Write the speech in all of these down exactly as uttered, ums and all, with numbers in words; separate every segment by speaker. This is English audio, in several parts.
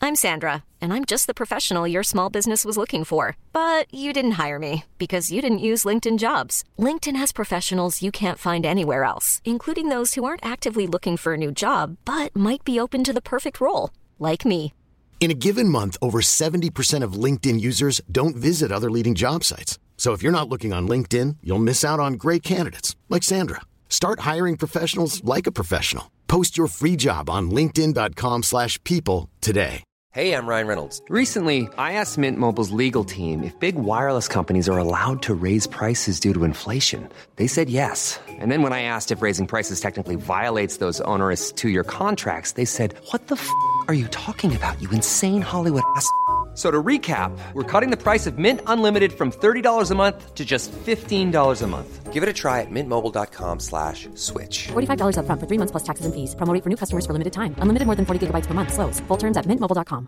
Speaker 1: I'm Sandra, and I'm just the professional your small business was looking for. But you didn't hire me because you didn't use LinkedIn Jobs. LinkedIn has professionals you can't find anywhere else, including those who aren't actively looking for a new job, but might be open to the perfect role, like me.
Speaker 2: In a given month, over seventy percent of LinkedIn users don't visit other leading job sites. So if you're not looking on LinkedIn, you'll miss out on great candidates like Sandra. Start hiring professionals like a professional. Post your free job on linkedin dot com slash people today.
Speaker 3: Hey, I'm Ryan Reynolds. Recently, I asked Mint Mobile's legal team if big wireless companies are allowed to raise prices due to inflation. They said yes. And then when I asked if raising prices technically violates those onerous two-year contracts, they said, what the f*** are you talking about, you insane Hollywood ass f- So to recap, we're cutting the price of Mint Unlimited from thirty dollars a month to just fifteen dollars a month. Give it a try at mintmobile.com slash switch.
Speaker 4: forty-five dollars up front for three months plus taxes and fees. Promo rate for new customers for limited time. Unlimited more than forty gigabytes per month. Slows full terms at mint mobile dot com.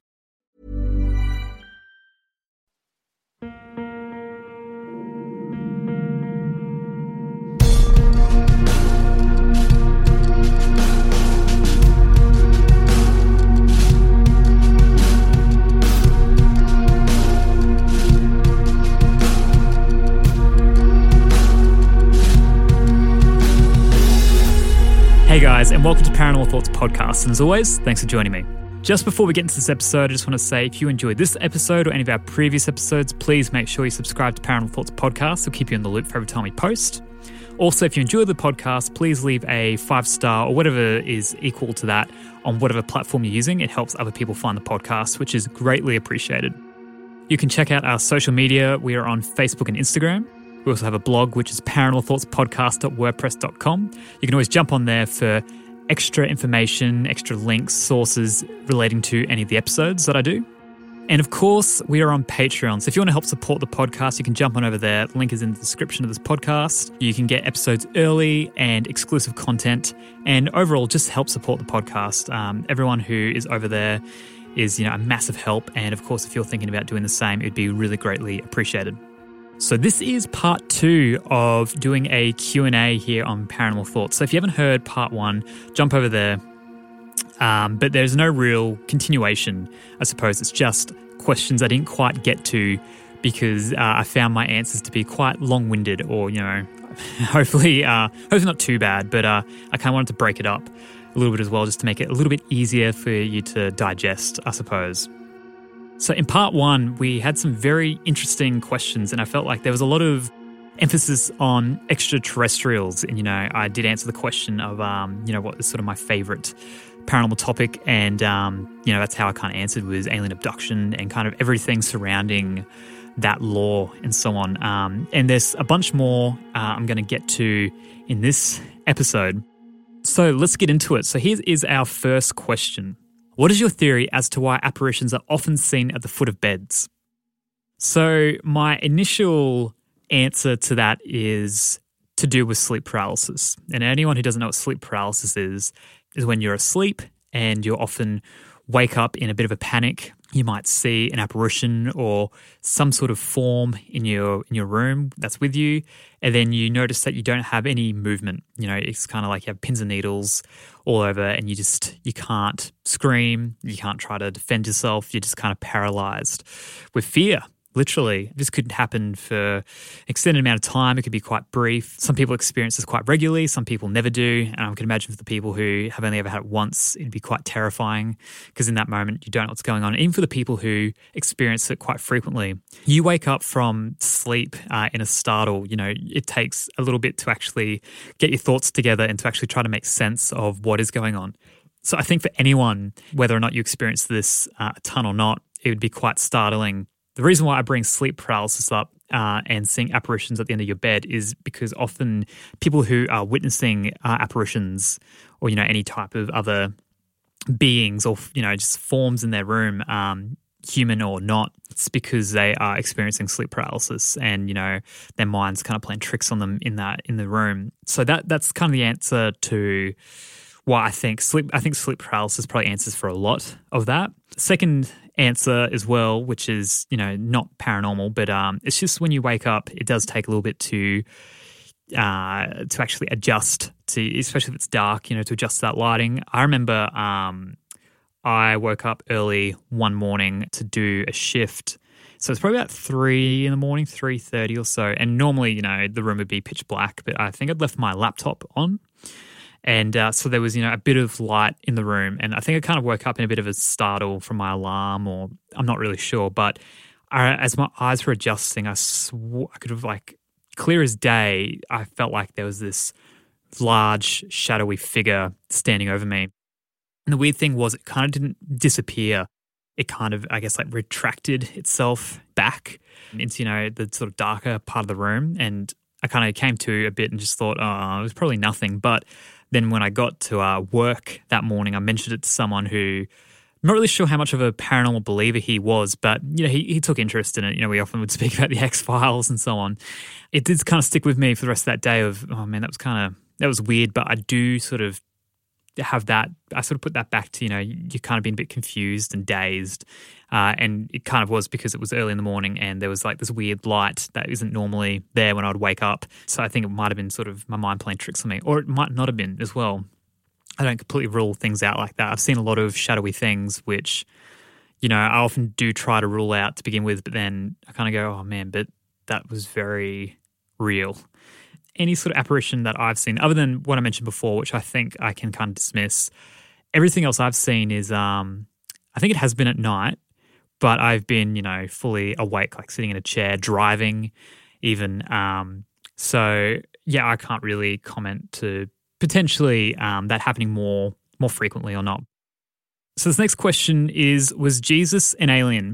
Speaker 5: Hey guys, and welcome to Paranormal Thoughts Podcast. And as always, thanks for joining me. Just before we get into this episode, I just want to say if you enjoyed this episode or any of our previous episodes, please make sure you subscribe to Paranormal Thoughts Podcast. It'll keep you in the loop for every time we post. Also, if you enjoy the podcast, please leave a five-star or whatever is equal to that on whatever platform you're using. It helps other people find the podcast, which is greatly appreciated. You can check out our social media. We are on Facebook and Instagram. We also have a blog, which is paranormal thoughts podcast dot wordpress dot com. You can always jump on there for extra information, extra links, sources relating to any of the episodes that I do. And of course, we are on Patreon. So if you want to help support the podcast, you can jump on over there. The link is in the description of this podcast. You can get episodes early and exclusive content, and overall just help support the podcast. Um, everyone who is over there is, you know, a massive help. And of course, if you're thinking about doing the same, it'd be really greatly appreciated. So this is part two of doing a Q and A here on Paranormal Thoughts. So if you haven't heard part one, jump over there. Um, but there's no real continuation, I suppose. It's just questions I didn't quite get to because uh, I found my answers to be quite long-winded, or, you know, hopefully, uh, hopefully not too bad. But uh, I kind of wanted to break it up a little bit as well, just to make it a little bit easier for you to digest, I suppose. So in part one, we had some very interesting questions, and I felt like there was a lot of emphasis on extraterrestrials. And, you know, I did answer the question of, um, you know, what is sort of my favorite paranormal topic. And, um, you know, that's how I kind of answered, was alien abduction and kind of everything surrounding that lore and so on. Um, and there's a bunch more uh, I'm going to get to in this episode. So let's get into it. So here is our first question. What is your theory as to why apparitions are often seen at the foot of beds? So my initial answer to that is to do with sleep paralysis. And anyone who doesn't know what sleep paralysis is, is when you're asleep and you often wake up in a bit of a panic. You might see an apparition or some sort of form in your in your room that's with you, and then you notice that you don't have any movement. You know, it's kind of like you have pins and needles all over, and you just you can't scream, you can't try to defend yourself. You're just kind of paralyzed with fear. Literally, this could happen for an extended amount of time. It could be quite brief. Some people experience this quite regularly. Some people never do. And I can imagine for the people who have only ever had it once, it'd be quite terrifying because in that moment, you don't know what's going on. And even for the people who experience it quite frequently, you wake up from sleep uh, in a startle. You know, it takes a little bit to actually get your thoughts together and to actually try to make sense of what is going on. So I think for anyone, whether or not you experience this uh, a ton or not, it would be quite startling. The reason why I bring sleep paralysis up uh, and seeing apparitions at the end of your bed is because often people who are witnessing uh, apparitions or, you know, any type of other beings or, you know, just forms in their room, um, human or not, it's because they are experiencing sleep paralysis and, you know, their mind's kind of playing tricks on them in that in the room. So that that's kind of the answer to why I think sleep I think sleep paralysis probably answers for a lot of that. Second answer as well, which is, you know, not paranormal, but um, it's just when you wake up, it does take a little bit to uh, to actually adjust to, especially if it's dark, you know, to adjust that lighting. I remember um, I woke up early one morning to do a shift. So it's probably about three in the morning, three thirty or so. And normally, you know, the room would be pitch black, but I think I'd left my laptop on. And uh, so there was, you know, a bit of light in the room. And I think I kind of woke up in a bit of a startle from my alarm, or I'm not really sure. But I, as my eyes were adjusting, I, sw- I could have, like, clear as day, I felt like there was this large, shadowy figure standing over me. And the weird thing was it kind of didn't disappear. It kind of, I guess, like retracted itself back into, you know, the sort of darker part of the room. And I kind of came to a bit and just thought, oh, it was probably nothing. But then when I got to uh, work that morning, I mentioned it to someone who, I'm not really sure how much of a paranormal believer he was, but, you know, he, he took interest in it. You know, we often would speak about the X-Files and so on. It did kind of stick with me for the rest of that day of, oh, man, that was kind of, that was weird. But I do sort of have that, I sort of put that back to, you know, you kind of been a bit confused and dazed. Uh, and it kind of was because it was early in the morning and there was like this weird light that isn't normally there when I would wake up. So I think it might have been sort of my mind playing tricks on me, or it might not have been as well. I don't completely rule things out like that. I've seen a lot of shadowy things which, you know, I often do try to rule out to begin with, but then I kind of go, oh man, but that was very real. Any sort of apparition that I've seen, other than what I mentioned before, which I think I can kind of dismiss, everything else I've seen is, um, I think it has been at night, but I've been, you know, fully awake, like sitting in a chair, driving even. Um, so, yeah, I can't really comment to potentially um, that happening more more frequently or not. So this next question is, was Jesus an alien?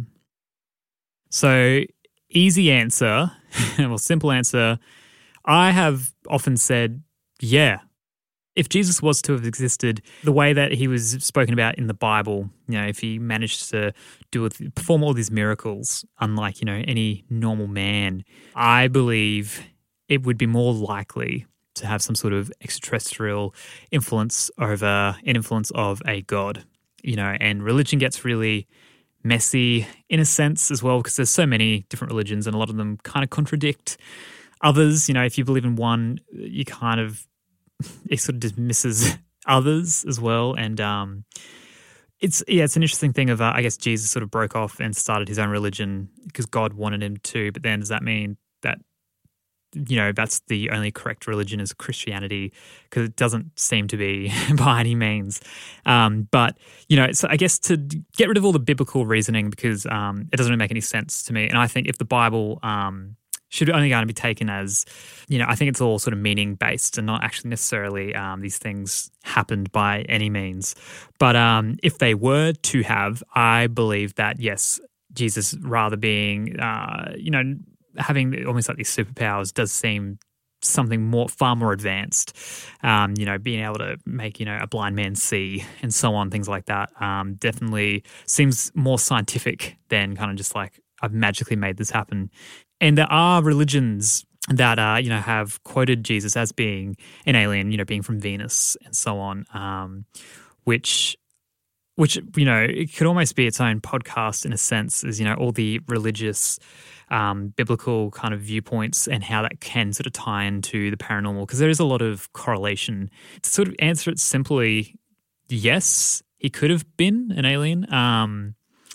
Speaker 5: So easy answer, well, simple answer, I have often said, yeah. If Jesus was to have existed the way that he was spoken about in the Bible, you know, if he managed to do perform all these miracles, unlike, you know, any normal man, I believe it would be more likely to have some sort of extraterrestrial influence over an influence of a god, you know, and religion gets really messy in a sense as well because there's so many different religions and a lot of them kind of contradict others. You know, if you believe in one, you kind of, it sort of dismisses others as well. And um, it's, yeah, it's an interesting thing of, uh, I guess Jesus sort of broke off and started his own religion because God wanted him to, but then does that mean that, you know, that's the only correct religion is Christianity? Because it doesn't seem to be by any means. Um, but, you know, so I guess to get rid of all the biblical reasoning because um, it doesn't really make any sense to me. And I think if the Bible um, should only going to be taken as, you know, I think it's all sort of meaning-based and not actually necessarily um, these things happened by any means. But um, if they were to have, I believe that, yes, Jesus rather being, uh, you know, having almost like these superpowers does seem something more, far more advanced. Um, you know, being able to make, you know, a blind man see and so on, things like that, um, definitely seems more scientific than kind of just like, I've magically made this happen. And there are religions that, uh, you know, have quoted Jesus as being an alien, you know, being from Venus and so on, um, which... Which, you know, it could almost be its own podcast in a sense, is, you know, all the religious, um, biblical kind of viewpoints and how that can sort of tie into the paranormal, because there is a lot of correlation. To sort of answer it simply, yes, he could have been an alien, um,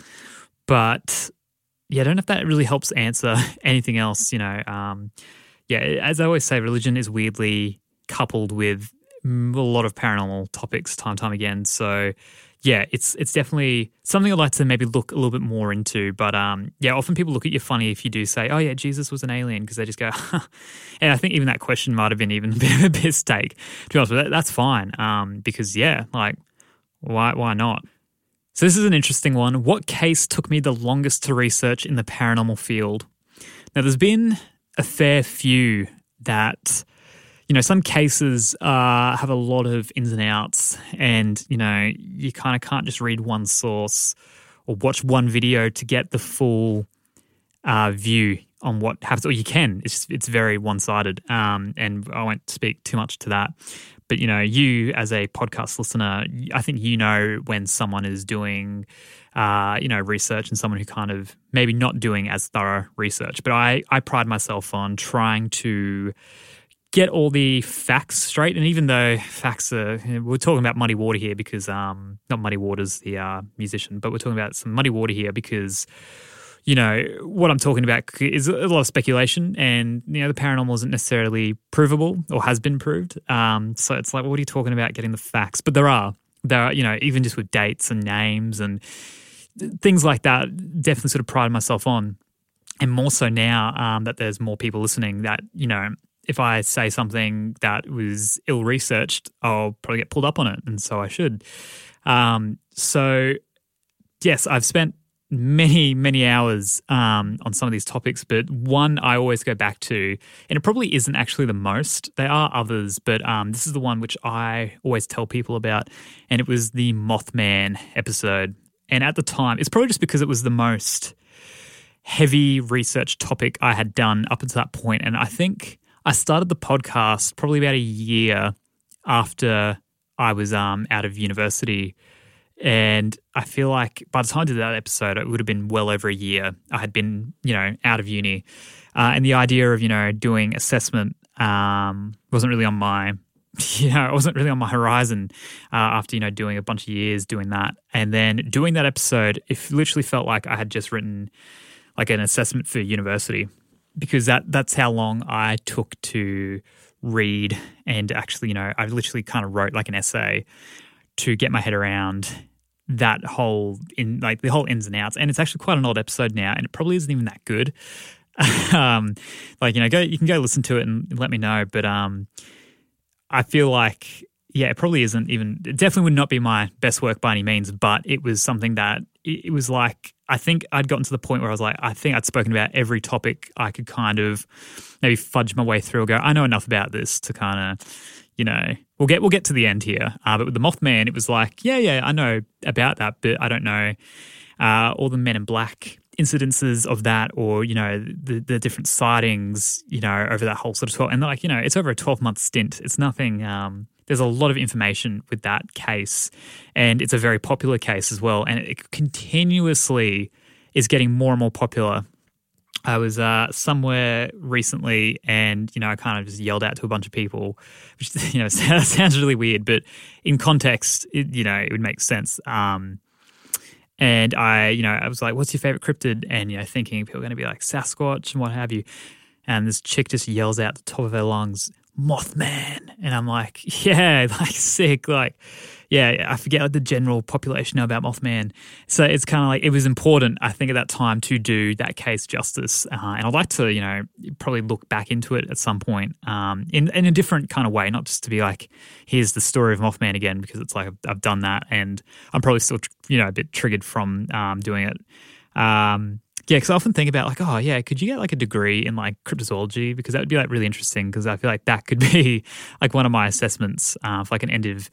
Speaker 5: but, yeah, I don't know if that really helps answer anything else, you know. Um, yeah, as I always say, religion is weirdly coupled with a lot of paranormal topics time and time again, so... Yeah, it's it's definitely something I'd like to maybe look a little bit more into. But um, yeah, often people look at you funny if you do say, oh yeah, Jesus was an alien, because they just go, huh. And I think even that question might have been even a bit of a piss take. To be honest with you, that's fine um, because yeah, like why why not? So this is an interesting one. What case took me the longest to research in the paranormal field? Now there's been a fair few that... You know, some cases uh, have a lot of ins and outs and, you know, you kind of can't just read one source or watch one video to get the full uh, view on what happens. Or you can. It's just, it's very one-sided um, and I won't speak too much to that. But, you know, you as a podcast listener, I think you know when someone is doing, uh, you know, research and someone who kind of maybe not doing as thorough research. But I, I pride myself on trying to get all the facts straight. And even though facts are, we're talking about Muddy Water here because, um, not Muddy Waters, the uh, musician, but we're talking about some muddy water here because, you know, what I'm talking about is a lot of speculation and, you know, the paranormal isn't necessarily provable or has been proved. Um, so it's like, well, what are you talking about getting the facts? But there are, there are, you know, even just with dates and names and things like that, definitely sort of pride myself on. And more so now um, that there's more people listening that, you know, if I say something that was ill-researched, I'll probably get pulled up on it, and so I should. Um, so, yes, I've spent many, many hours um, on some of these topics, but one I always go back to, and it probably isn't actually the most. There are others, but um, this is the one which I always tell people about, and it was the Mothman episode. And at the time, it's probably just because it was the most heavy research topic I had done up until that point, and I think I started the podcast probably about a year after I was um, out of university, and I feel like by the time I did that episode, it would have been well over a year. I had been, you know, out of uni, uh, and the idea of, you know, doing assessment um, wasn't really on my, you know, it wasn't really on my horizon uh, after, you know, doing a bunch of years doing that. And then doing that episode, it literally felt like I had just written like an assessment for university, because that that's how long I took to read and actually, you know, I literally kind of wrote like an essay to get my head around that whole, in like the whole ins and outs. And it's actually quite an old episode now, and it probably isn't even that good. um, like, you know, go you can go listen to it and let me know. But um, I feel like, yeah, it probably isn't even, it definitely would not be my best work by any means, but it was something that, it, it was like, I think I'd gotten to the point where I was like, I think I'd spoken about every topic I could kind of maybe fudge my way through or go, I know enough about this to kind of, you know, we'll get we'll get to the end here. Uh, but with the Mothman, it was like, yeah, yeah, I know about that, but I don't know uh, all the Men in Black incidences of that, or, you know, the the different sightings, you know, over that whole sort of twelve, and like, you know, it's over a twelve month stint. It's nothing. Um, there's a lot of information with that case, and it's a very popular case as well, and it continuously is getting more and more popular. I was uh, somewhere recently, and, you know, I kind of just yelled out to a bunch of people, which, you know, sounds really weird, but in context, it, you know, it would make sense. Um, and I, you know, I was like, what's your favorite cryptid? And, you know, thinking people are going to be like Sasquatch and what have you. And this chick just yells out the top of her lungs, Mothman. And I'm like, yeah, like sick. Like, yeah, I forget like, the general population know about Mothman. So it's kind of like, it was important, I think, at that time to do that case justice. Uh, and I'd like to, you know, probably look back into it at some point um, in, in a different kind of way, not just to be like, here's the story of Mothman again, because it's like, I've, I've done that and I'm probably still, you know, a bit triggered from um, doing it. Um, yeah, because I often think about like, oh yeah, could you get like a degree in like cryptozoology? Because that would be like really interesting, because I feel like that could be like one of my assessments uh, for like an end of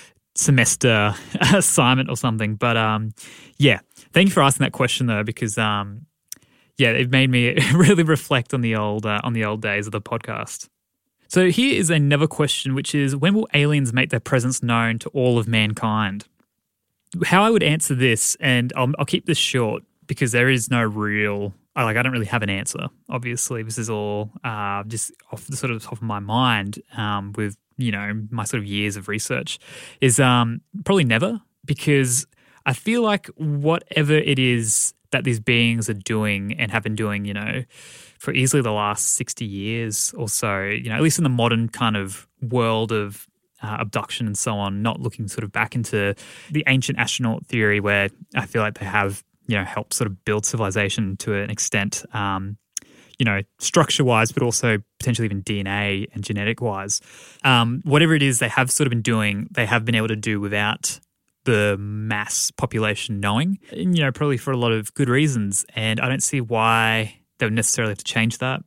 Speaker 5: semester assignment or something. But um, yeah, thank you for asking that question though, because um, yeah, it made me really reflect on the old uh, on the old days of the podcast. So here is another question, which is, when will aliens make their presence known to all of mankind? How I would answer this, and I'll, I'll keep this short, because there is no real, I like I don't really have an answer. Obviously, this is all uh, just off the sort of top of my mind um, with, you know, my sort of years of research, is um, probably never, because I feel like whatever it is that these beings are doing and have been doing, you know, for easily the last sixty years or so, you know, at least in the modern kind of world of uh, abduction and so on, not looking sort of back into the ancient astronaut theory where I feel like they have, you know, helped sort of build civilization to an extent, um, you know, structure-wise, but also potentially even D N A and genetic-wise. Um, whatever it is they have sort of been doing, they have been able to do without the mass population knowing, and, you know, probably for a lot of good reasons. And I don't see why they would necessarily have to change that,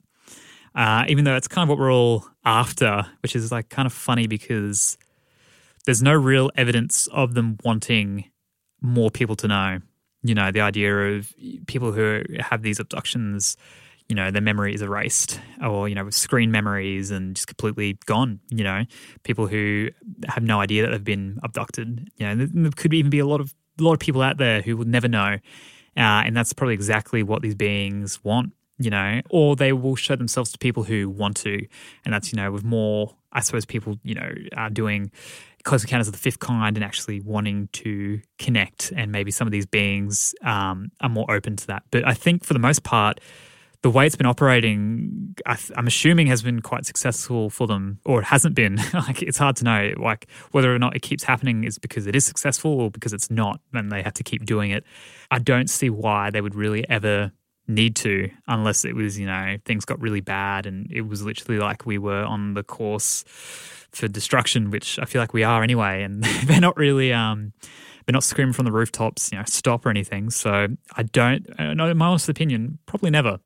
Speaker 5: uh, even though it's kind of what we're all after, which is like kind of funny because there's no real evidence of them wanting more people to know. You know, the idea of people who have these abductions, you know, their memory is erased, or, you know, with screen memories and just completely gone, you know, people who have no idea that they've been abducted. You know, there could even be a lot of a lot of people out there who will never know. Uh, and that's probably exactly what these beings want. you know, or they will show themselves to people who want to. And that's, you know, with more, I suppose, people, you know, are doing Close Encounters of the Fifth Kind and actually wanting to connect. And maybe some of these beings um, are more open to that. But I think for the most part, the way it's been operating, I th- I'm assuming has been quite successful for them, or it hasn't been. Like, it's hard to know, like, whether or not it keeps happening is because it is successful or because it's not, and they have to keep doing it. I don't see why they would really ever need to, unless it was, you know, things got really bad and it was literally like we were on the course for destruction, which I feel like we are anyway, and they're not really, um, they're not screaming from the rooftops, you know, stop or anything. So I don't, uh, in my honest opinion, probably never.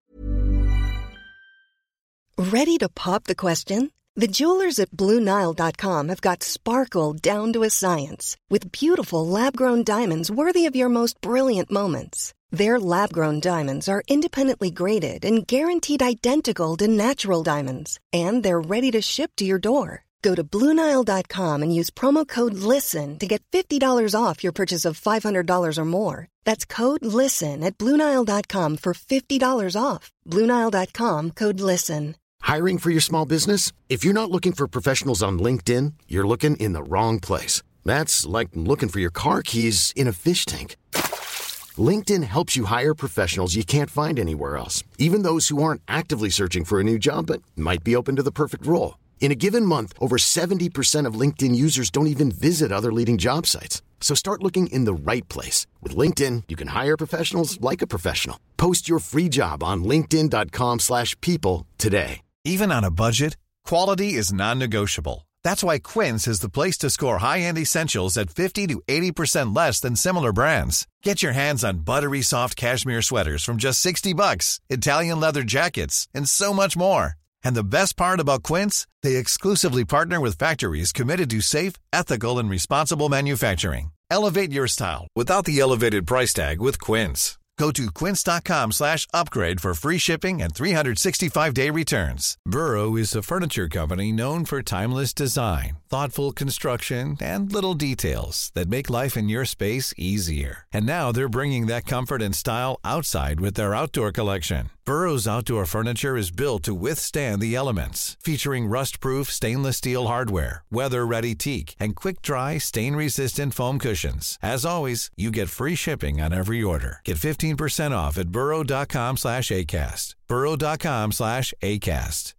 Speaker 6: Ready to pop the question? The jewelers at Blue Nile dot com have got sparkle down to a science with beautiful lab-grown diamonds worthy of your most brilliant moments. Their lab-grown diamonds are independently graded and guaranteed identical to natural diamonds, and they're ready to ship to your door. Go to Blue Nile dot com and use promo code LISTEN to get fifty dollars off your purchase of five hundred dollars or more. That's code LISTEN at Blue Nile dot com for fifty dollars off. Blue Nile dot com, code LISTEN.
Speaker 2: Hiring for your small business? If you're not looking for professionals on LinkedIn, you're looking in the wrong place. That's like looking for your car keys in a fish tank. LinkedIn helps you hire professionals you can't find anywhere else, even those who aren't actively searching for a new job but might be open to the perfect role. In a given month, over seventy percent of LinkedIn users don't even visit other leading job sites. So start looking in the right place. With LinkedIn, you can hire professionals like a professional. Post your free job on linkedin dot com slash people today.
Speaker 7: Even on a budget, quality is non-negotiable. That's why Quince is the place to score high-end essentials at fifty to eighty percent less than similar brands. Get your hands on buttery soft cashmere sweaters from just sixty bucks, Italian leather jackets, and so much more. And the best part about Quince, they exclusively partner with factories committed to safe, ethical, and responsible manufacturing. Elevate your style without the elevated price tag with Quince. Go to quince dot com slash upgrade for free shipping and three sixty-five day returns. Burrow is a furniture company known for timeless design, thoughtful construction, and little details that make life in your space easier. And now they're bringing that comfort and style outside with their outdoor collection. Burrow's outdoor furniture is built to withstand the elements, featuring rust-proof stainless steel hardware, weather-ready teak, and quick-dry, stain-resistant foam cushions. As always, you get free shipping on every order. Get fifteen percent off at burrow dot com slash ACAST. burrow dot com slash ACAST.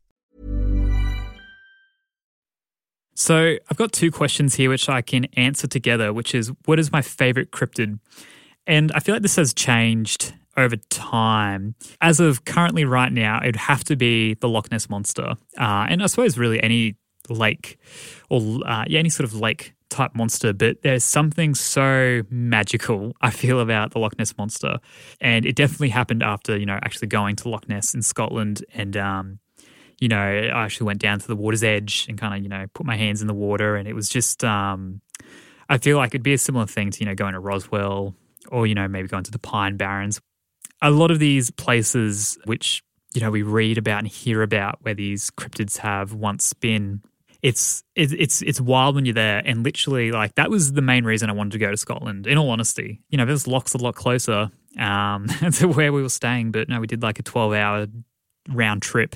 Speaker 5: So I've got two questions here which I can answer together, which is, what is my favorite cryptid? And I feel like this has changed over time. As of currently right now, it'd have to be the Loch Ness Monster. Uh, and I suppose really any lake or uh, yeah, any sort of lake type monster. But there's something so magical, I feel, about the Loch Ness Monster. And it definitely happened after, you know, actually going to Loch Ness in Scotland. And, um, you know, I actually went down to the water's edge and kind of, you know, put my hands in the water. And it was just, um, I feel like it'd be a similar thing to, you know, going to Roswell or, you know, maybe going to the Pine Barrens. A lot of these places which, you know, we read about and hear about where these cryptids have once been, it's it's it's wild when you're there. And literally, like, that was the main reason I wanted to go to Scotland, in all honesty. You know, there's Loch's a lot closer um, to where we were staying, but no, we did like a twelve-hour round trip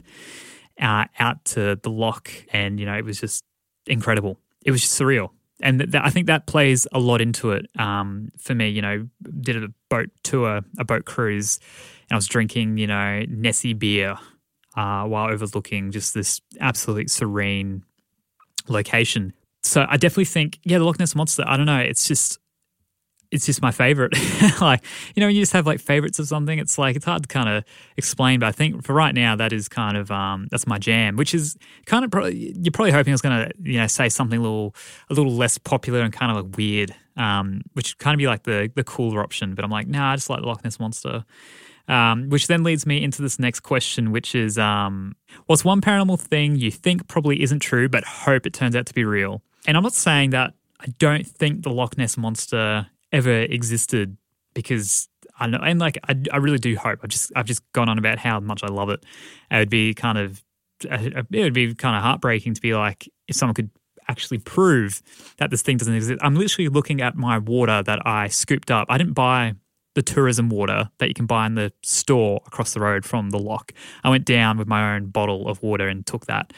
Speaker 5: uh, out to the Loch, and, you know, it was just incredible. It was just surreal. And th- th- I think that plays a lot into it um, for me. You know, did a boat tour, a boat cruise, and I was drinking, you know, Nessie beer uh, while overlooking just this absolute serene location. So I definitely think, yeah, the Loch Ness Monster, I don't know, it's just, it's just my favorite. Like, you know, when you just have like favorites of something, it's like, it's hard to kind of explain, but I think for right now, that is kind of, um, that's my jam, which is kind of, probably, you're probably hoping I was going to, you know, say something a little, a little less popular and kind of like weird, um, which kind of be like the, the cooler option, but I'm like, no, nah, I just like the Loch Ness Monster. Um, which then leads me into this next question, which is, um, what's one paranormal thing you think probably isn't true, but hope it turns out to be real? And I'm not saying that I don't think the Loch Ness Monster ever existed, because I know, and like, I, I really do hope. I've just, I've just gone on about how much I love it. It would be kind of, it would be kind of heartbreaking to be like, if someone could actually prove that this thing doesn't exist. I'm literally looking at my water that I scooped up. I didn't buy the tourism water that you can buy in the store across the road from the lock. I went down with my own bottle of water and took that.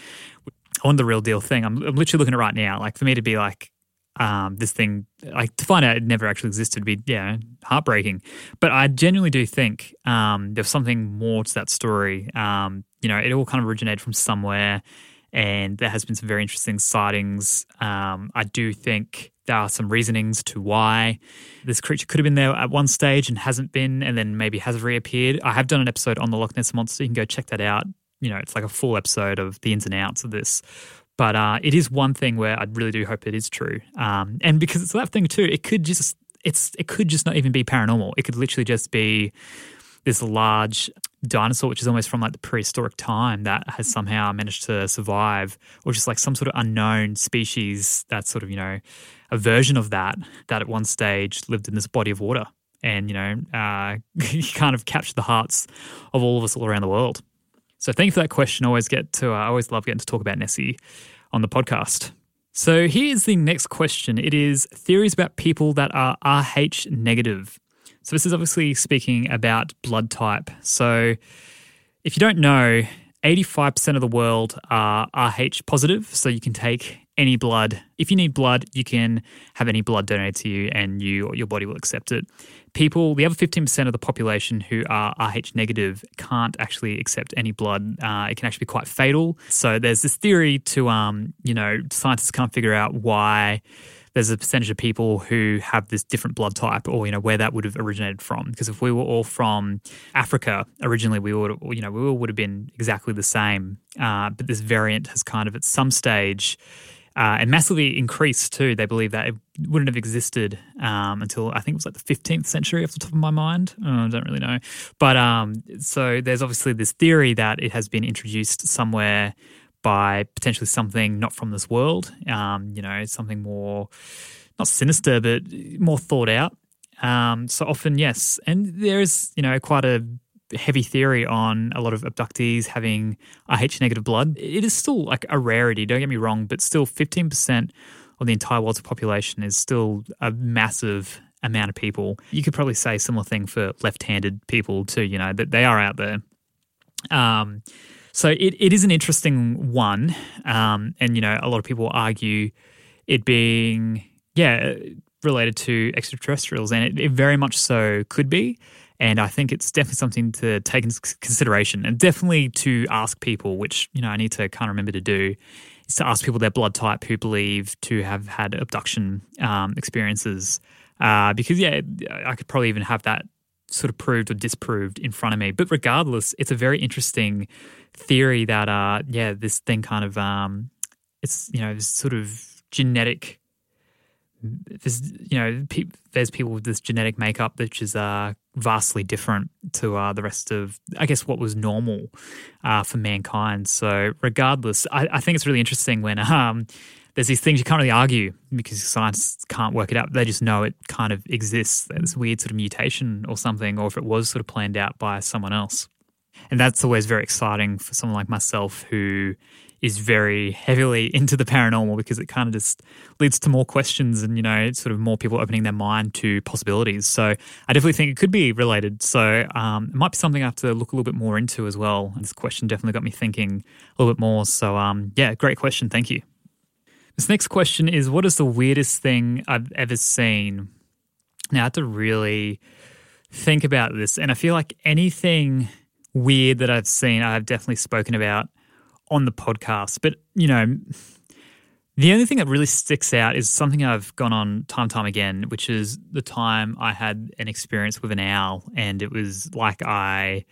Speaker 5: I want the real deal thing. I'm, I'm literally looking at it right now. Like for me to be like, um, this thing, like to find out it never actually existed would be, yeah, heartbreaking. But I genuinely do think um, there's something more to that story. Um, you know, it all kind of originated from somewhere, and there has been some very interesting sightings. Um, I do think there are some reasonings to why this creature could have been there at one stage and hasn't been, and then maybe has reappeared. I have done an episode on the Loch Ness Monster. You can go check that out. You know, it's like a full episode of the ins and outs of this. But uh, it is one thing where I really do hope it is true. Um, and because it's that thing too, it could just it's it could just not even be paranormal. It could literally just be this large dinosaur, which is almost from like the prehistoric time, that has somehow managed to survive, or just like some sort of unknown species that's sort of, you know, a version of that, that at one stage lived in this body of water and, you know, uh, kind of captured the hearts of all of us all around the world. So thank you for that question. I always get to, uh, I always love getting to talk about Nessie on the podcast. So here's the next question. It is theories about people that are R H negative. So this is obviously speaking about blood type. So if you don't know, eighty-five percent of the world are R H positive, so you can take any blood. If you need blood, you can have any blood donated to you and you or your body will accept it. People, the other fifteen percent of the population who are R H negative can't actually accept any blood. Uh, it can actually be quite fatal. So there's this theory to, um, you know, scientists can't figure out why there's a percentage of people who have this different blood type, or, you know, where that would have originated from. Because if we were all from Africa originally, we would, you know, we all would have been exactly the same. Uh, but this variant has kind of at some stage uh, and massively increased too. They believe that it wouldn't have existed um, until I think it was like the fifteenth century off the top of my mind. Oh, I don't really know. But um, so there's obviously this theory that it has been introduced somewhere by potentially something not from this world, um, you know, something more, not sinister, but more thought out. Um, so often, yes. And there is, you know, quite a heavy theory on a lot of abductees having R H negative blood. It is still like a rarity, don't get me wrong, but still fifteen percent of the entire world's population is still a massive amount of people. You could probably say a similar thing for left-handed people too, you know, that they are out there. Um So it, it is an interesting one, um, and, you know, a lot of people argue it being, yeah, related to extraterrestrials, and it, it very much so could be, and I think it's definitely something to take into consideration, and definitely to ask people, which, you know, I need to kind of remember to do, is to ask people their blood type who believe to have had abduction um, experiences, uh, because, yeah, I could probably even have that sort of proved or disproved in front of me. But regardless, it's a very interesting theory that, uh, yeah, this thing kind of, um, it's, you know, this sort of genetic, there's, you know, pe- there's people with this genetic makeup which is uh, vastly different to uh, the rest of, I guess, what was normal uh, for mankind. So regardless, I, I think it's really interesting when um, there's these things you can't really argue because science can't work it out. They just know it kind of exists, this weird sort of mutation or something, or if it was sort of planned out by someone else. And that's always very exciting for someone like myself who is very heavily into the paranormal, because it kind of just leads to more questions and, you know, sort of more people opening their mind to possibilities. So I definitely think it could be related. So um, it might be something I have to look a little bit more into as well. And this question definitely got me thinking a little bit more. So um, yeah, great question. Thank you. This next question is, what is the weirdest thing I've ever seen? Now, I have to really think about this. And I feel like anything weird that I've seen, I've definitely spoken about on the podcast. But, you know, the only thing that really sticks out is something I've gone on time and time again, which is the time I had an experience with an owl, and it was like I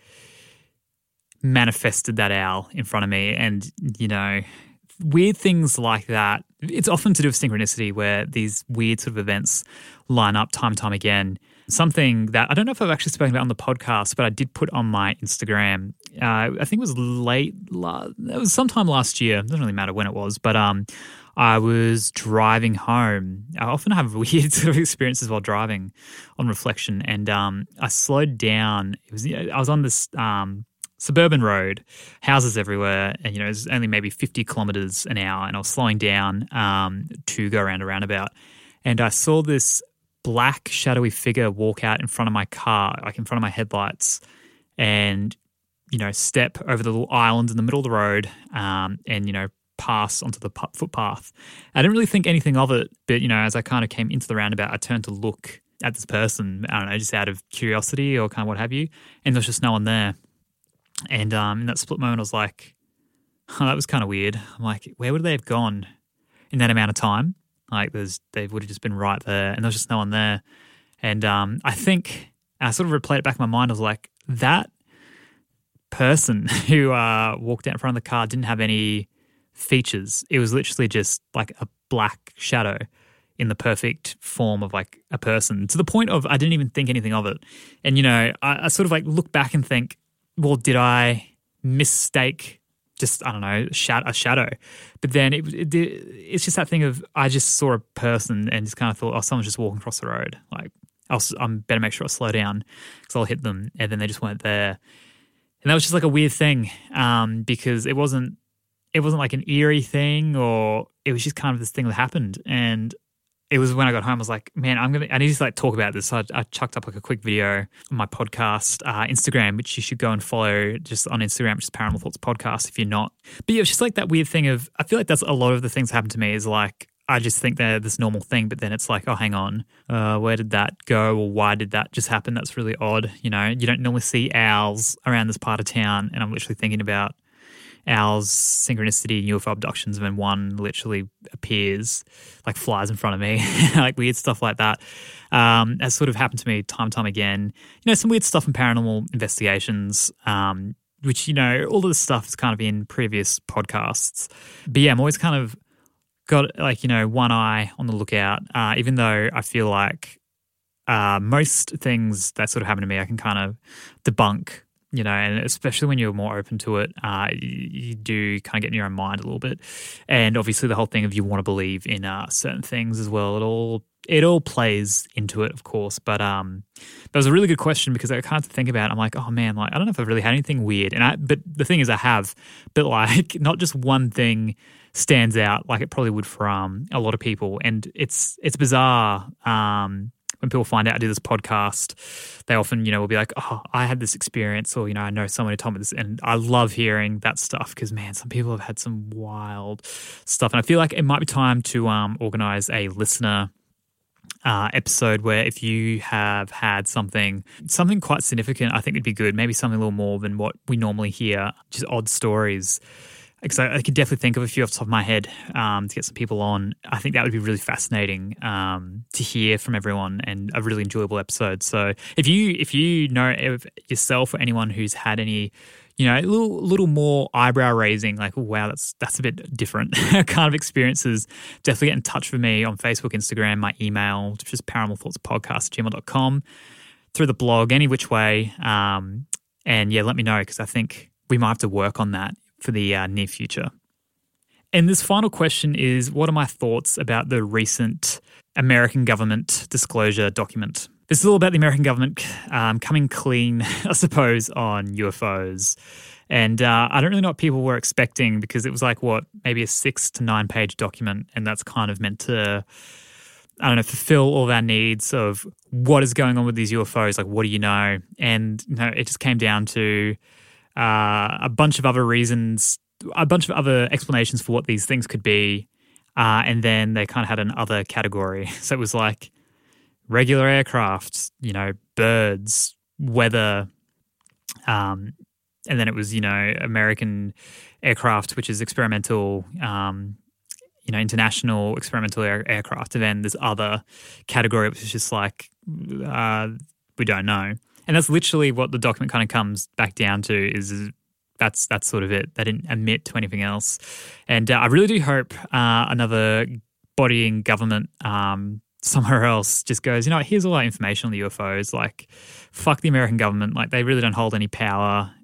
Speaker 5: manifested that owl in front of me. And, you know, weird things like that, it's often to do with synchronicity, where these weird sort of events line up time and time again. Something that I don't know if I've actually spoken about on the podcast, but I did put on my Instagram. Uh, I think it was late, la- it was sometime last year. It doesn't really matter when it was, but um, I was driving home. I often have weird sort of experiences while driving on reflection, and um, I slowed down. It was I was on this um, suburban road, houses everywhere, and, you know, it was only maybe fifty kilometers an hour, and I was slowing down um, to go around a roundabout, and I saw this black shadowy figure walk out in front of my car, like in front of my headlights, and, you know, step over the little island in the middle of the road um, and, you know, pass onto the footpath. I didn't really think anything of it, but, you know, as I kind of came into the roundabout, I turned to look at this person, I don't know, just out of curiosity or kind of what have you, and there's just no one there. And um, in that split moment, I was like, oh, that was kind of weird. I'm like, where would they have gone in that amount of time? Like, there's they would have just been right there, and there was just no one there. And um, I think I sort of replayed it back in my mind. I was like, that person who uh, walked out in front of the car didn't have any features. It was literally just like a black shadow in the perfect form of like a person, to the point of I didn't even think anything of it. And, you know, I, I sort of like look back and think, well, did I mistake just, I don't know, a shadow? But then it, it it's just that thing of I just saw a person and just kind of thought, oh, someone's just walking across the road. Like, I'll, I'm better make sure I slow down because I'll hit them. And then they just weren't there. And that was just like a weird thing um, because it wasn't, it wasn't like an eerie thing, or it was just kind of this thing that happened. And it was when I got home, I was like, man, I'm going to, I need to like talk about this. So I, I chucked up like a quick video on my podcast, uh, Instagram, which you should go and follow just on Instagram, which is Paranormal Thoughts Podcast if you're not. But yeah, it's just like that weird thing of, I feel like that's a lot of the things that happen to me is like, I just think they're this normal thing, but then it's like, oh, hang on, uh, where did that go, or why did that just happen? That's really odd. You know, you don't normally see owls around this part of town, and I'm literally thinking about owls, synchronicity, and U F O abductions when one literally appears, like flies in front of me, like weird stuff like that. Um, has sort of happened to me time and time again. You know, some weird stuff in paranormal investigations, um, which, you know, all of this stuff is kind of in previous podcasts. But yeah, I'm always kind of got like, you know, one eye on the lookout, uh, even though I feel like uh, most things that sort of happen to me, I can kind of debunk. You know, and especially when you're more open to it, uh, you, you do kind of get in your own mind a little bit. And obviously the whole thing of you want to believe in uh, certain things as well, it all it all plays into it, of course. But um, that was a really good question because I kind of think about it. I'm like, oh man, like I don't know if I've really had anything weird. And I, but the thing is I have, but like not just one thing stands out like it probably would for um, a lot of people. And it's it's bizarre. Um, When people find out I do this podcast, they often, you know, will be like, oh, I had this experience, or, you know, I know someone who told me this. And I love hearing that stuff because, man, some people have had some wild stuff. And I feel like it might be time to um, organize a listener uh, episode where if you have had something, something quite significant, I think it'd be good. Maybe something a little more than what we normally hear, just odd stories. Because I, I could definitely think of a few off the top of my head um, to get some people on. I think that would be really fascinating um, to hear from everyone, and a really enjoyable episode. So if you if you know if yourself or anyone who's had any, you know, a little little more eyebrow raising, like, oh, wow, that's that's a bit different kind of experiences, definitely get in touch with me on Facebook, Instagram, my email, which is paranormal thoughts podcast at gmail dot com, through the blog, any which way. Um, and yeah, let me know because I think we might have to work on that for the uh, near future. And this final question is, what are my thoughts about the recent American government disclosure document? This is all about the American government um, coming clean, I suppose, on U F Os. And uh, I don't really know what people were expecting because it was like, what, maybe a six to nine page document, and that's kind of meant to, I don't know, fulfill all of our needs of what is going on with these U F Os, like what do you know? And you know, it just came down to Uh, a bunch of other reasons, a bunch of other explanations for what these things could be, uh, and then they kind of had an other category. So it was like regular aircraft, you know, birds, weather, um, and then it was, you know, American aircraft, which is experimental, um, you know, international experimental air- aircraft, and then this other category, which is just like uh, we don't know. And that's literally what the document kind of comes back down to is, is that's that's sort of it. They didn't admit to anything else. And uh, I really do hope uh, another body in government um, somewhere else just goes, you know, here's all our information on the U F Os. Like, fuck the American government. Like, they really don't hold any power.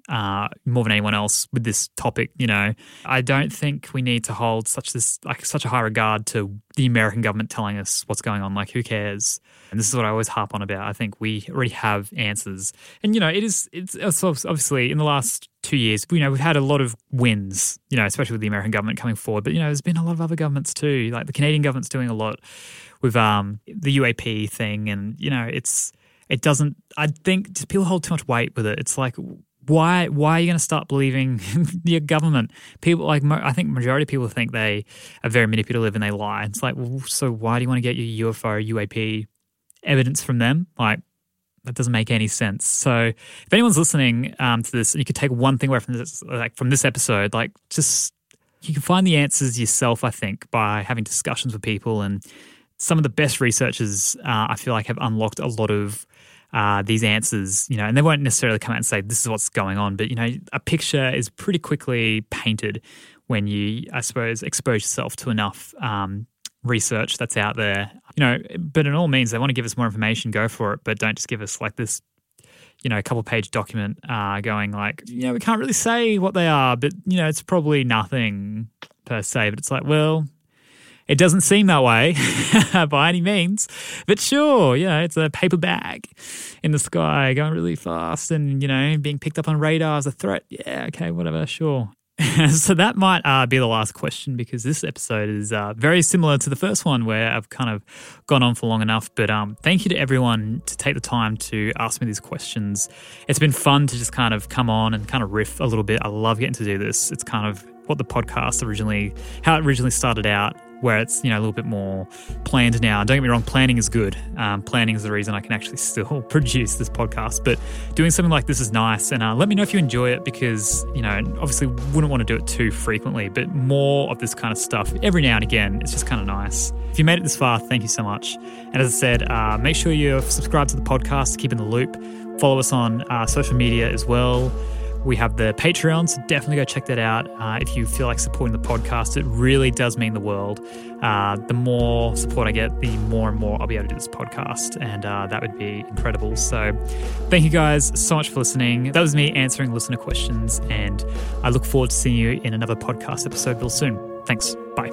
Speaker 5: uh, more than anyone else with this topic. You know, I don't think we need to hold such this like such a high regard to the American government telling us what's going on. Like, who cares? And this is what I always harp on about. I think we already have answers. And, you know, it is, it's, it's obviously in the last two years, you know, we've had a lot of wins, you know, especially with the American government coming forward. But, you know, there's been a lot of other governments too. Like the Canadian government's doing a lot with um, the U A P thing. And, you know, it's, it doesn't, I think just people hold too much weight with it. It's like, why, why are you going to start believing your government? People like, I think majority of people think they are very manipulative and they lie. It's like, well, so why do you want to get your U F O, U A P evidence from them? Like, that doesn't make any sense. So if anyone's listening um, to this and you could take one thing away from this, like from this episode, like just, you can find the answers yourself, I think, by having discussions with people. And some of the best researchers, uh, I feel like, have unlocked a lot of uh, these answers, you know, and they won't necessarily come out and say, this is what's going on. But, you know, a picture is pretty quickly painted when you, I suppose, expose yourself to enough um research that's out there, you know, but in all means, they want to give us more information, go for it, but don't just give us like this, you know, a couple page document uh, going like, you know, we can't really say what they are, but, you know, it's probably nothing per se, but it's like, well, it doesn't seem that way by any means, but sure, you know, it's a paper bag in the sky going really fast and, you know, being picked up on radar as a threat. Yeah, okay, whatever, sure. So that might uh, be the last question, because this episode is uh, very similar to the first one where I've kind of gone on for long enough. But um, thank you to everyone to take the time to ask me these questions. It's been fun to just kind of come on and kind of riff a little bit. I love getting to do this. It's kind of what the podcast originally, how it originally started out, where it's, you know, a little bit more planned now. Don't get me wrong, planning is good. Um, planning is the reason I can actually still produce this podcast. But doing something like this is nice. And uh, let me know if you enjoy it, because, you know, obviously wouldn't want to do it too frequently, but more of this kind of stuff every now and again. It's just kind of nice. If you made it this far, thank you so much. And as I said, uh, make sure you're subscribed to the podcast to keep in the loop. Follow us on uh, social media as well. We have the Patreon, so definitely go check that out uh, if you feel like supporting the podcast. It really does mean the world. Uh, the more support I get, the more and more I'll be able to do this podcast, and uh, that would be incredible. So thank you guys so much for listening. That was me answering listener questions, and I look forward to seeing you in another podcast episode real soon. Thanks. Bye.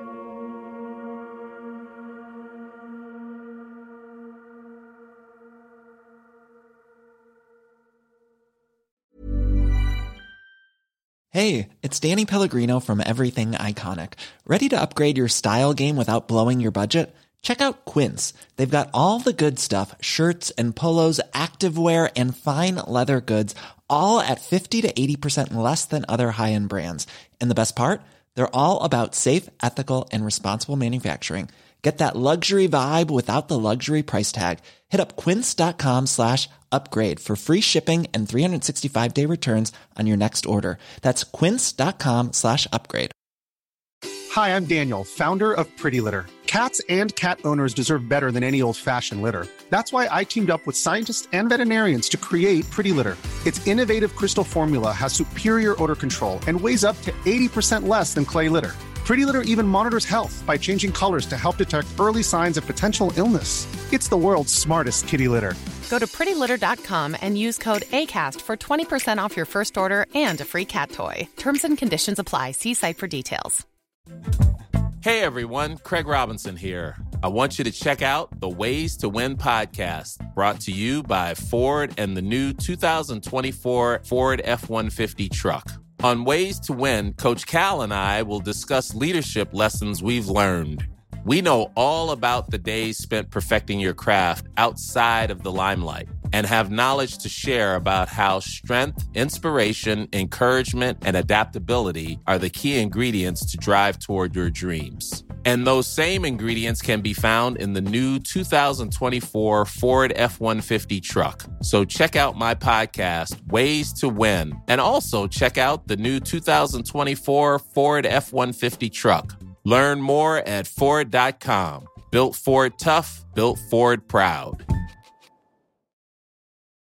Speaker 8: Hey, it's Danny Pellegrino from Everything Iconic. Ready to upgrade your style game without blowing your budget? Check out Quince. They've got all the good stuff, shirts and polos, activewear, and fine leather goods, all at fifty to eighty percent less than other high-end brands. And the best part? They're all about safe, ethical, and responsible manufacturing. Get that luxury vibe without the luxury price tag. Hit up quince.com slash upgrade for free shipping and three sixty-five day returns on your next order. That's quince.com slash upgrade.
Speaker 9: Hi, I'm Daniel, founder of Pretty Litter. Cats and cat owners deserve better than any old-fashioned litter. That's why I teamed up with scientists and veterinarians to create Pretty Litter. Its innovative crystal formula has superior odor control and weighs up to eighty percent less than clay litter. Pretty Litter even monitors health by changing colors to help detect early signs of potential illness. It's the world's smartest kitty litter.
Speaker 10: Go to pretty litter dot com and use code ACAST for twenty percent off your first order and a free cat toy. Terms and conditions apply. See site for details.
Speaker 11: Hey everyone, Craig Robinson here. I want you to check out the Ways to Win podcast, brought to you by Ford and the new two thousand twenty-four Ford F one fifty truck. On Ways to Win, Coach Cal and I will discuss leadership lessons we've learned. We know all about the days spent perfecting your craft outside of the limelight and have knowledge to share about how strength, inspiration, encouragement, and adaptability are the key ingredients to drive toward your dreams. And those same ingredients can be found in the new two thousand twenty-four Ford F one fifty truck. So check out my podcast, Ways to Win, and also check out the new two thousand twenty-four Ford F one fifty truck. Learn more at Ford dot com. Built Ford tough, built Ford proud.